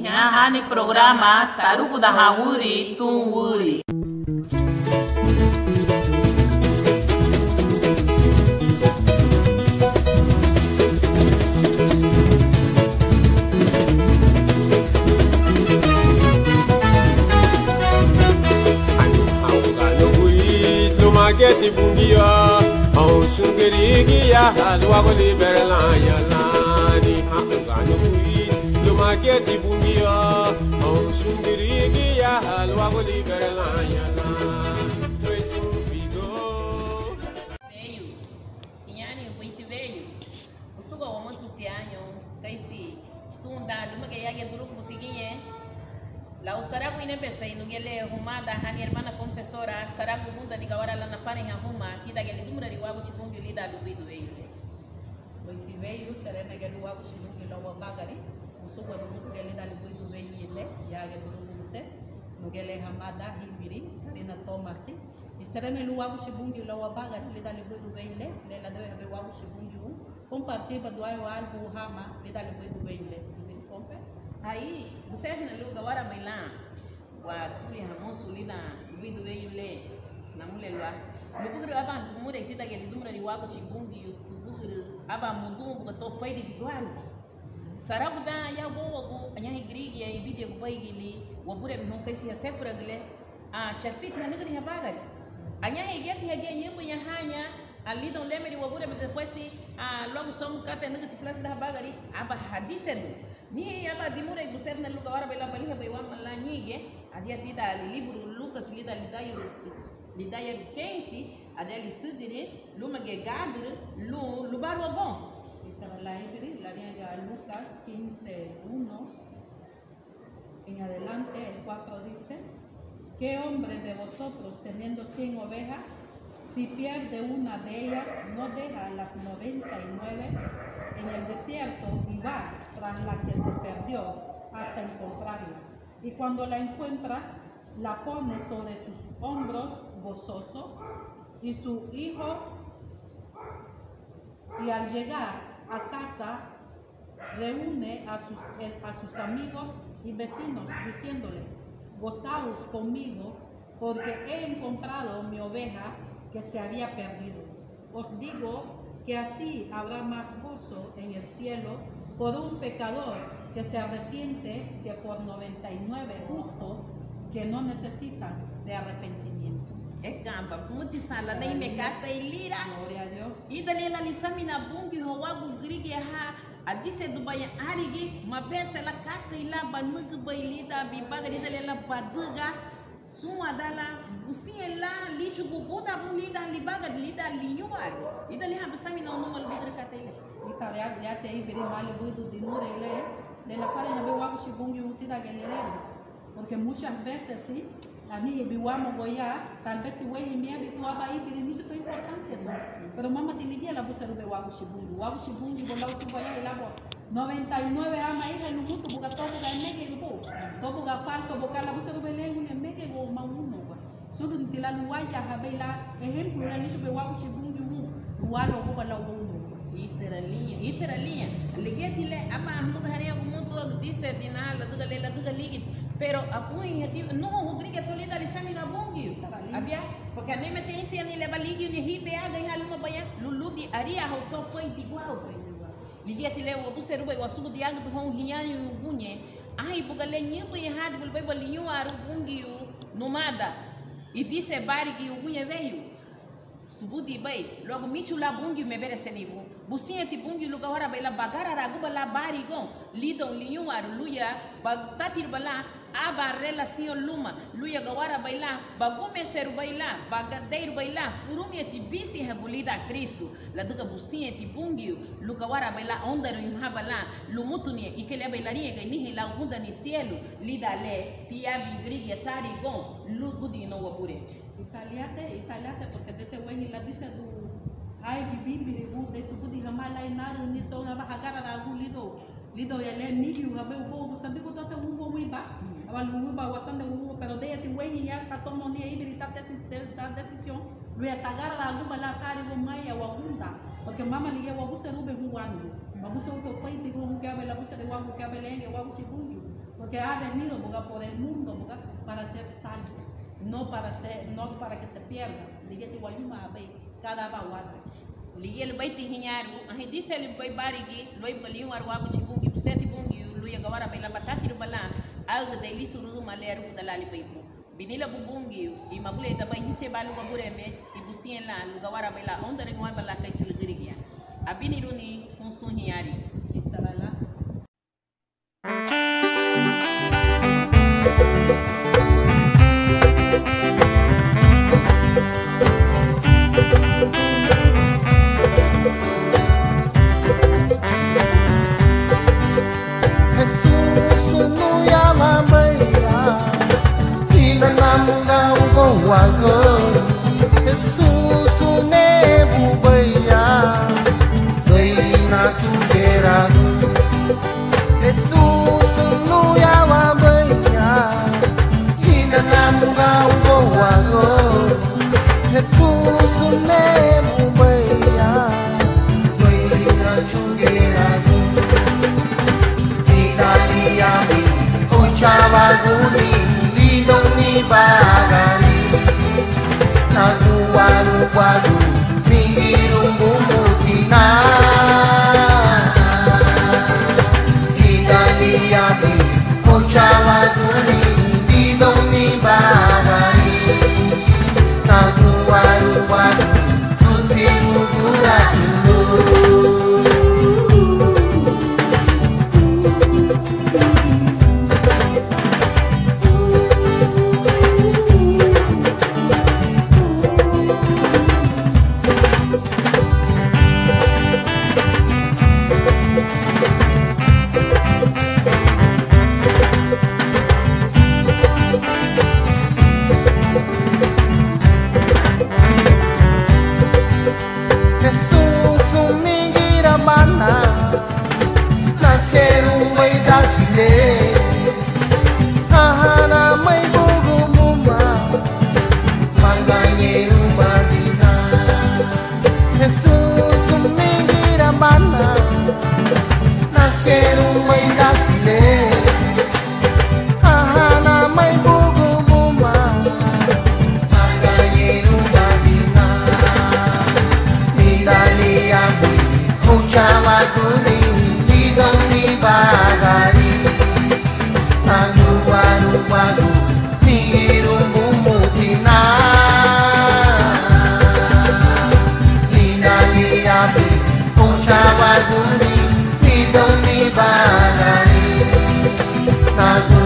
Nyahani programa Tarufu da Hawuri Tunguri. Mageti bungia, au sungeri ya halwa goli berlanya lani. Angano kui, lo mageti bungia, au sungeri ya halwa goli berlanya lani. Dois vigo. Veio, inyani buiti veio. Usuga wa mtu tianyo, kaisi sunda luma ke yage duru butiginye. La usarabu inepesa inugele humada hani hermana confessora sarabu bunda nikawara la nafane ya huma kida gele dumra riwabu chibungi lida lubidu weyu Boiti veyu sereme gelu wabu chibungi lawa bagari usuwa rubutu gele da lubidu weyu yele yage burubute nugele hamada hibiri karina tomasi isereme lu wabu chibungi lawa bagari lida lubidu weyu le la dewe habe wabu chibungi u compartir baduayo albu hama lida lubidu weyu le aí você na luga wara bailan wa tuli hamonsu lida lubidu weyu le na mulelwa lubugru aba tumure tida gele dumra riwabu chibungi tubugru aba mundu buga to faidi digwaru sarabu da ya bowo anya higrigi ya ibidi ko baigili wabure mi honkesi ya sefra gele a chafiti hanigri habagari anya higeti hage nyimbo ya hanya alido lemeri wabure depois logo som kata nigti flas da habagari aba hadisedu ni aba dimure guset na luga wara bela bali habe wa mala nyige adia tida libro Lucas lida lidaya kensi adia lisudire luma ge gadre lu barwa bon para la Ibri, la llega Lucas 15:1 en adelante, el 4 dice: ¿Qué hombre de vosotros teniendo 100 ovejas, si pierde una de ellas, no deja las 99 en el desierto y va tras la que se perdió hasta encontrarla? Y cuando la encuentra, la pone sobre sus hombros gozoso, y su hijo, y al llegar a casa, reúne a sus amigos y vecinos, diciéndole: gozaos conmigo, porque he encontrado mi oveja que se había perdido. Os digo que así habrá más gozo en el cielo por un pecador que se arrepiente que por 99 justos que no necesitan de arrepentimiento. Gamba, muti sala na imekata ilira. Gloria a Dios. Idalela lisamina bungi hawagu grigi ha adise dubaya arigi mapesa la kata ila banugu bailida bibaga idalela baduga suma dala busiela lichu bubuda bulida libaga lida linyuar idale ha bisamina unumal budra kata ila Italia ya te ibiri mali budu dinure le la fare habe wabu shibungi utida gelero, porque muchas veces sí a mí viwamo goya tal vez si wey mi habituaba ibiri miso to importancia to pero mama tinigia la busa rube wabu shibungi bola usu goya ilabo 99 ama ila lumutu buka to buka mege go to buka falto buka la busa rube lengu ne mege go mauno ba so dun tilalu waya habela ejemplo la miso be wabu shibungi mu walo buka la uno iteralinha ligetile ama ahmuga hariya gumuntu dise dinala duga ligit pero apui hati no hugriga tolida lisamina bongi abia porque a nem tem se ani leva ligi ni hibe aga haluma baya lulubi aria hoto foi digual ligetile wo buseruba wo subu diaga do hon hianyu bunye ai bugale nyimbo e hadi bulbai balinho aru bungi numada e disse barigi o bunye veio subudi bai logo michula bungi mebere senibu businha ti bungi luga wara bai la bagara ragu bala barigon lidon linho aru luya bagtatir bala aba relação luma luya gawara baila bagume seru baila bagadeiro baila furumi ti bisi hebulida Cristo la duga businha ti bungi luga wara baila ondaro yuhabala lumutuni ikele bailaria gani la gunda ni cielo lida le ti abi grigi tari gon lu budi no wabure italiate porque dete weni la dice du ai bibi de su budi hamala inara ni so na bahagara ragu lido ya le migi habe ubo busandi ko tote ubo wiba awal wiba wasande ubo pero de ti weni ya ta tomo ni ibiri ta decisión lu ya tagara ragu bala tari bo maya wagunda porque mama liye wabuse rube huwanu wabuse uto faiti ko hukabe la buse de wagu kabe lenge wagu chibungi porque porque ha venido por el mundo para ser salvo, no para que se pierda. Ligeti wayuma abai cada bawata. Ligel baiti hinyaru, ahi disel bay barigi, loy baliu arwago chibungi, buseti bungi, luya gawara bay labatati rubala, alga de lisuru maleru dalali baybu. Binila bubungi, imabule da bay hise balu babureme, ibusien la, lugawara bay la, onda ringwa bala kay silgirigia. Abini runi kunsun hinyari. Itabala. Jesus nebu baya, reina superado. Jesus no yawa baya, ina namuga ugowago. Jesus nebu baya, reina superado. Italia mi, ochava guni, lido ni bagani. Walu mingirumbu mutina Italiati Kochawa duni Bidoni bagari walu Nusimu kurasulu Aku